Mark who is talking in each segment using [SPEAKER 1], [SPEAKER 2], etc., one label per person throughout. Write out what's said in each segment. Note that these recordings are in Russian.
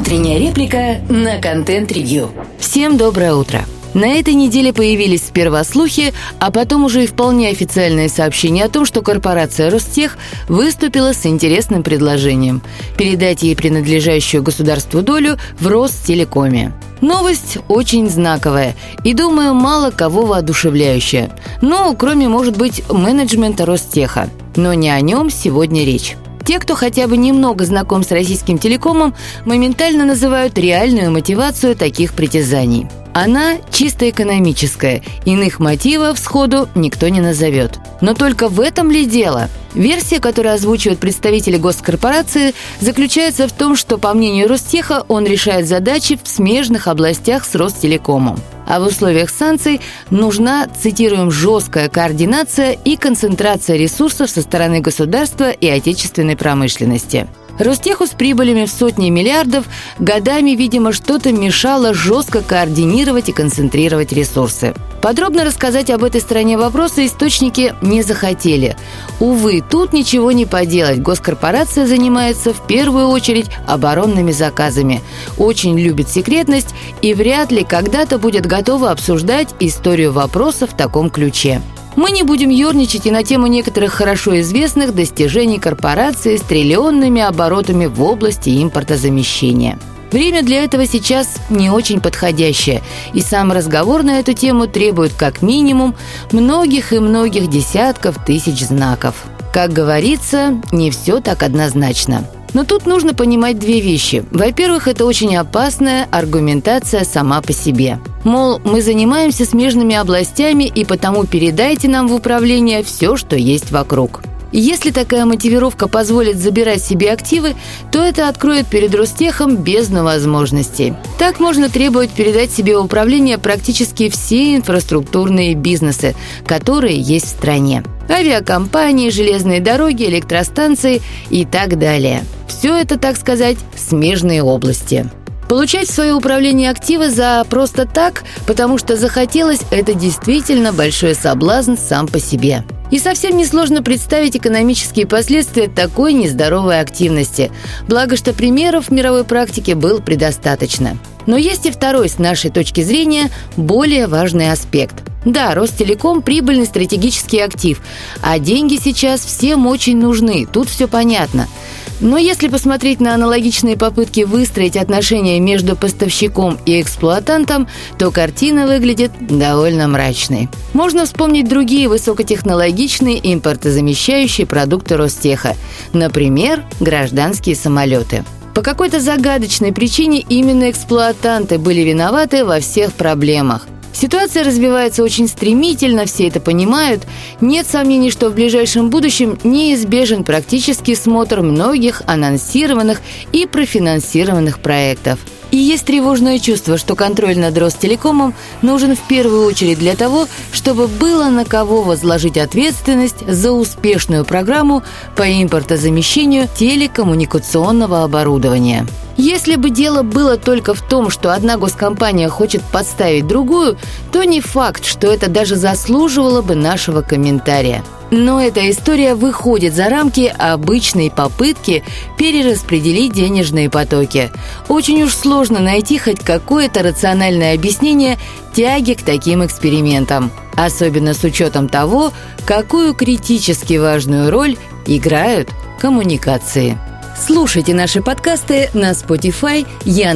[SPEAKER 1] Утренняя реплика на Контент-ревью.
[SPEAKER 2] Всем доброе утро. На этой неделе появились сперва слухи, а потом уже и вполне официальные сообщения о том, что корпорация Ростех выступила с интересным предложением – передать ей принадлежащую государству долю в Ростелекоме. Новость очень знаковая и, думаю, мало кого воодушевляющая. Ну, кроме, может быть, менеджмента Ростеха. Но не о нем сегодня речь. Те, кто хотя бы немного знаком с российским телекомом, моментально называют реальную мотивацию таких притязаний. Она чисто экономическая, иных мотивов сходу никто не назовет. Но только в этом ли дело? Версия, которую озвучивают представители госкорпорации, заключается в том, что, по мнению Ростеха, он решает задачи в смежных областях с Ростелекомом. А в условиях санкций нужна, цитируем, жесткая координация и концентрация ресурсов со стороны государства и отечественной промышленности. Ростеху с прибылями в сотни миллиардов годами, видимо, что-то мешало жестко координировать и концентрировать ресурсы. Подробно рассказать об этой стороне вопроса источники не захотели. Увы, тут ничего не поделать. Госкорпорация занимается в первую очередь оборонными заказами. Очень любит секретность и вряд ли когда-то будет готова обсуждать историю вопроса в таком ключе. Мы не будем ерничать и на тему некоторых хорошо известных достижений корпорации с триллионными оборотами в области импортозамещения. Время для этого сейчас не очень подходящее, и сам разговор на эту тему требует как минимум многих и многих десятков тысяч знаков. Как говорится, не все так однозначно. Но тут нужно понимать две вещи. Во-первых, это очень опасная аргументация сама по себе. Мол, мы занимаемся смежными областями, и потому передайте нам в управление все, что есть вокруг. И если такая мотивировка позволит забирать себе активы, то это откроет перед Ростехом бездну возможностей. Так можно требовать передать себе в управление практически все инфраструктурные бизнесы, которые есть в стране. Авиакомпании, железные дороги, электростанции и так далее. Все это, так сказать, смежные области. Получать в свое управление активы за просто так, потому что захотелось, это действительно большой соблазн сам по себе. И совсем несложно представить экономические последствия такой нездоровой активности. Благо, что примеров в мировой практике было предостаточно. Но есть и второй, с нашей точки зрения, более важный аспект. Да, Ростелеком – прибыльный стратегический актив, а деньги сейчас всем очень нужны, тут все понятно. Но если посмотреть на аналогичные попытки выстроить отношения между поставщиком и эксплуатантом, то картина выглядит довольно мрачной. Можно вспомнить другие высокотехнологичные импортозамещающие продукты Ростеха, например, гражданские самолеты. По какой-то загадочной причине именно эксплуатанты были виноваты во всех проблемах. Ситуация развивается очень стремительно, все это понимают. Нет сомнений, что в ближайшем будущем неизбежен практический смотр многих анонсированных и профинансированных проектов. И есть тревожное чувство, что контроль над Ростелекомом нужен в первую очередь для того, чтобы было на кого возложить ответственность за успешную программу по импортозамещению телекоммуникационного оборудования. Если бы дело было только в том, что одна госкомпания хочет подставить другую, то не факт, что это даже заслуживало бы нашего комментария. Но эта история выходит за рамки обычной попытки перераспределить денежные потоки. Очень уж сложно найти хоть какое-то рациональное объяснение тяги к таким экспериментам. Особенно с учетом того, какую критически важную роль играют коммуникации. Слушайте наши подкасты на Spotify,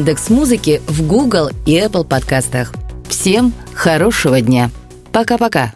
[SPEAKER 2] Яндекс.Музыке, в Google и Apple подкастах. Всем хорошего дня. Пока-пока.